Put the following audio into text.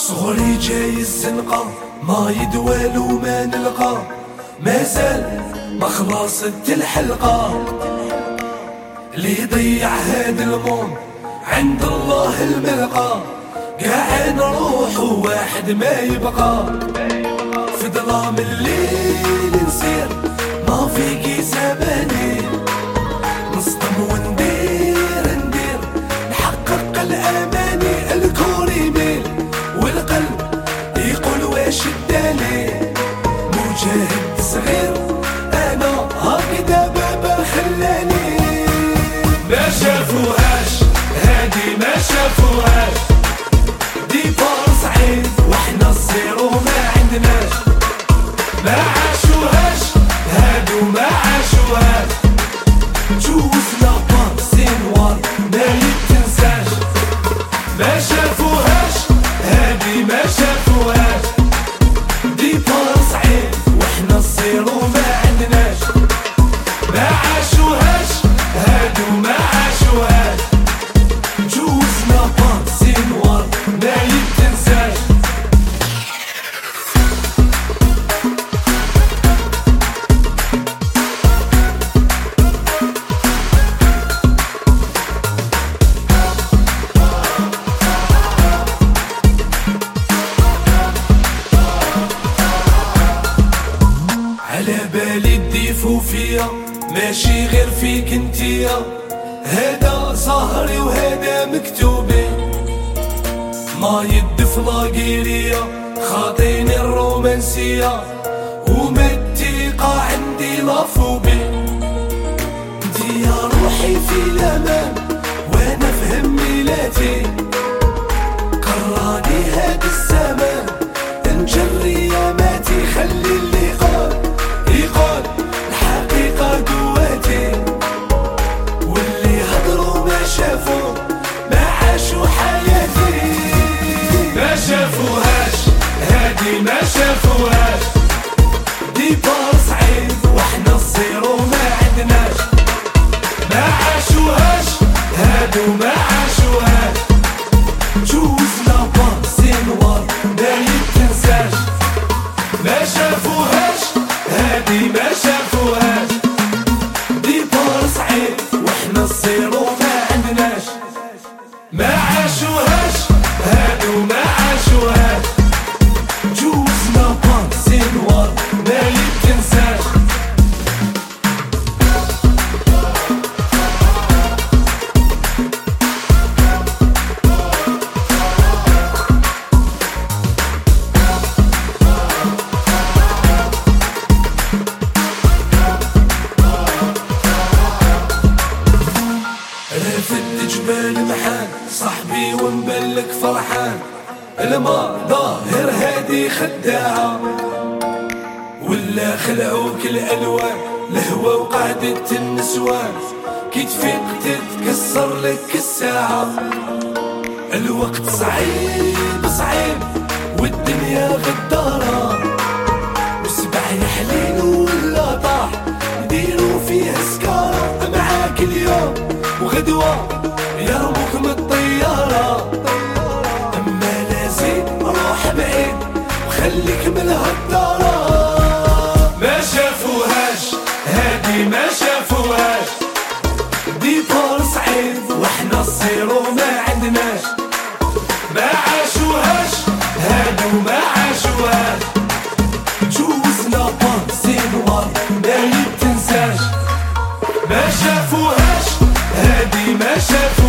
صغري جاي الزنقة ما يدوال وما نلقى مازال ما خلصت الحلقة اللي يضيع هاد الموند عند الله الملقى قاع نروح وواحد ما يبقى في ظلام الليل نسير ما فيكي زماني نصطم وندير نحقق الاماني الكون يميل والقلب يقول واش الداني مجاهد صغير انا هكذا بابا خلاني ما شافوهاش هادي ما شافوهاش ديبار صعيد واحنا الزيرو ما عندناش ما عاشوهاش هادو ما عاشوهاش جوزنا بانسينوار ما يتنساش ما شافوهاش هادي ما شافوهاش ديبار صعيد واحنا الزيرو ما عندناش ما عاشوهاش هادو ما عاشوهاش جوزنا بانسينوار ما يتنساش على بالي تضيفوا فيا ماشي غير فيك انتيا هذا ظهري وهذا مكتوبي ما يدف لاقيريا خاطيني الرومانسية ومتيقة عندي لافوبي انتي يا روحي في الامان وانا في هميلاتي قراني هاد الزمان نجري ياماتي خلي اللي يقول الحقيقة قواتي واللي هضروا ما شافوا ما عاشوا حياتي ما شافوهاش هادي ما شافوهاش ديبار صعيد واحنا الزيرو ما عندناش ما عاشوهاش هادو ما عاشوهاش جوزنا بانسينوار ما يتنساش ما شافوهاش هادي ما شافوهاش ديبار صعيد واحنا الزيرو ما عندناش ما عاشوهاش هادو ما عاشوهاش جوزنا بانسينوار ما يتنساش رافد جبال محان صاحبي ونبلك فرحان الما ظاهر هادي خداعة ولا خلعوك الألوان الهوى وقعدت النسوان كي تفيق تتكسر لك الساعة الوقت صعيب صعيب والدنيا غدارة وسبع يحلين ولا طاح نديرو فيها سكارة معاك اليوم وغدوة يرموك من الطيارة أما لازم روح بعيد وخليك من هالدارة ما شافوهاش هادي ما شافوهاش ديبار صعيد واحنا الزيرو ما عندناش ما عاشوهاش هادو ما عاشوهاش جوزنا بانسينوار ما يتنساش ما شافوهاش هادي ما شافوهاش